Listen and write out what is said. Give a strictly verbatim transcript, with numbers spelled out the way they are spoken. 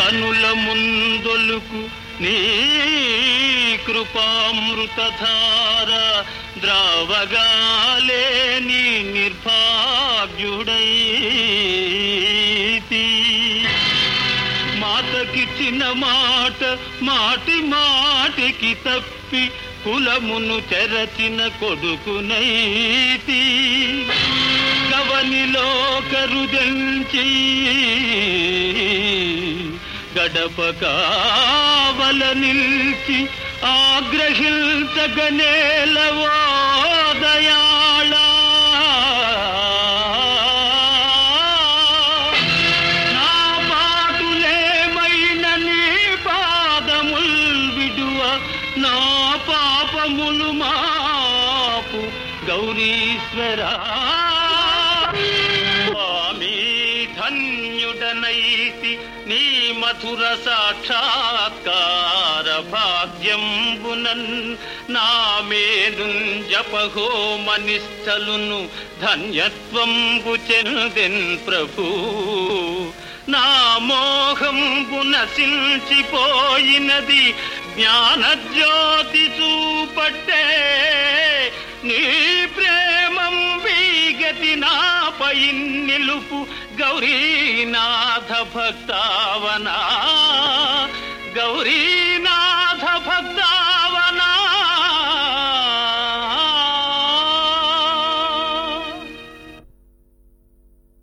కనుల ముందొలుకు నీ కృపామృతధార ద్రావగాలే నీ నిర్భాగ్యుడైతి. మాతకిచ్చిన మాట మాటి మాటికి తప్పి కులమును చెరచిన కొడుకునైతి. గవనిలో కరుదెంచి గడప కావల నిల్చి ఆగ్రహించగనేలవో దయాళ. నా పాటులేమైన నీ పాదముల్ విడువ నా పాపములు మాపు గౌరీశ్వరా. స్వామి ధన్యుడనైతి నీ మధుర సాక్షాత్కార భాగ్యంబునన్. నా మేను జపహోమనిష్టలును ధన్యత్వంబు చెందెన్ ప్రభు. నా మోహంబు నశించిపోయినది జ్ఞానజ్యోతి చూపట్టే. నీ ప్రేమం వీగతి నాపై నిలుపు గౌరీనాథ భక్తావనా.